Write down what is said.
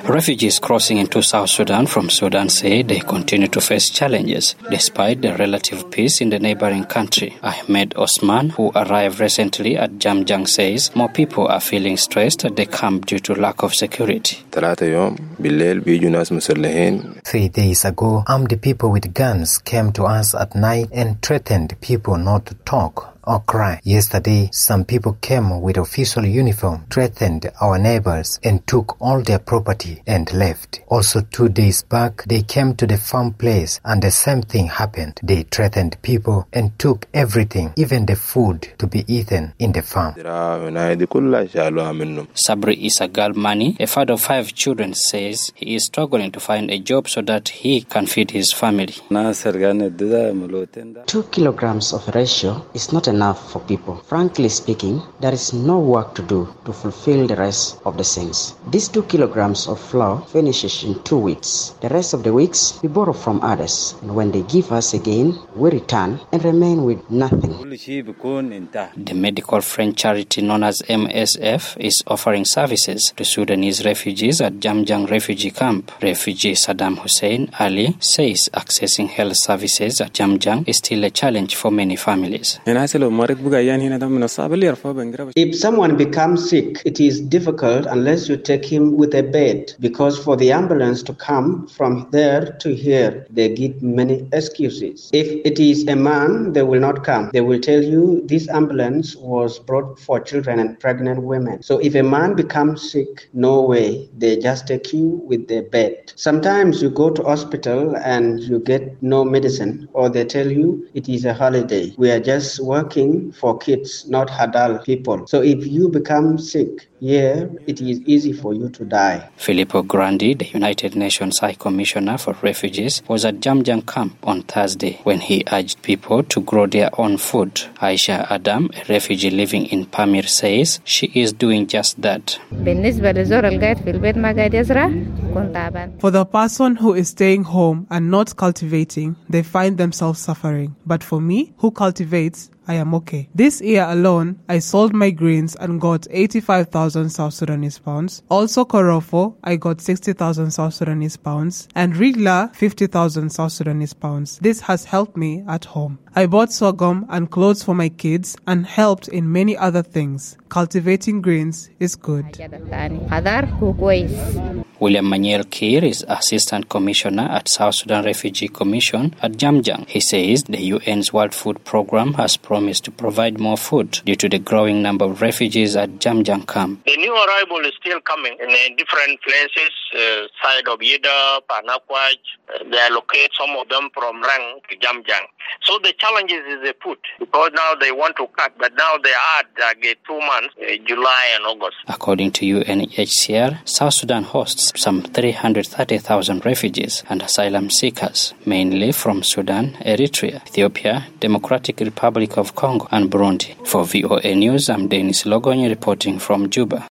Refugees crossing into South Sudan from Sudan say they continue to face challenges despite the relative peace in the neighboring country. Ahmed Osman, who arrived recently at Jamjang, says more people are feeling stressed at the camp due to lack of security. 3 days ago, armed people with guns came to us at night and threatened people not to talk or cry. Yesterday, some people came with official uniform, threatened our neighbors, and took all their property and left. Also, 2 days back, they came to the farm place and the same thing happened. They threatened people and took everything, even the food to be eaten in the farm. Sabri Isagal Mani, a father of 5 children, says he is struggling to find a job so that he can feed his family. 2 kilograms of ratio is not enough for people. Frankly speaking, there is no work to do to fulfill the rest of the things. These 2 kilograms of flour finishes in 2 weeks. The rest of the weeks, we borrow from others. And when they give us again, we return and remain with nothing. The medical friend charity known as MSF is offering services to Sudanese refugees at Jamjang refugee camp. Refugee Saddam Hussein Ali says accessing health services at Jamjang is still a challenge for many families. If someone becomes sick, it is difficult unless you take him with a bed, because for the ambulance to come from there to here, they give many excuses. If it is a man, they will not come. They will tell you this ambulance was brought for children and pregnant women. So if a man becomes sick, no way, they just take you with their bed. Sometimes you go to hospital and you get no medicine, or they tell you it is a holiday. We are just working for kids, not adult people. So if you become sick, it is easy for you to die. Filippo Grandi, the United Nations High Commissioner for Refugees, was at Jamjang camp on Thursday when he urged people to grow their own food. Aisha Adam, a refugee living in Pamir, says she is doing just that. For the person who is staying home and not cultivating, they find themselves suffering. But for me, who cultivates, I am okay. This year alone, I sold my greens and got 85,000 South Sudanese pounds. Also Korofo, I got 60,000 South Sudanese pounds. And Rigla, 50,000 South Sudanese pounds. This has helped me at home. I bought sorghum and clothes for my kids and helped in many other things. Cultivating greens is good. William Maniel Kiir is Assistant Commissioner at South Sudan Refugee Commission at Jamjang. He says the UN's World Food Programme has promised to provide more food due to the growing number of refugees at Jamjang camp. The new arrival is still coming in different places, side of Yida, Panakwaj. They allocate some of them from Rang to Jamjang. So the challenge is the food, because now they want to cut, but now they add 2 months, July and August. According to UNHCR, South Sudan hosts some 330,000 refugees and asylum seekers, mainly from Sudan, Eritrea, Ethiopia, Democratic Republic of Congo, and Burundi. For VOA News, I'm Dennis Logonyi reporting from Juba.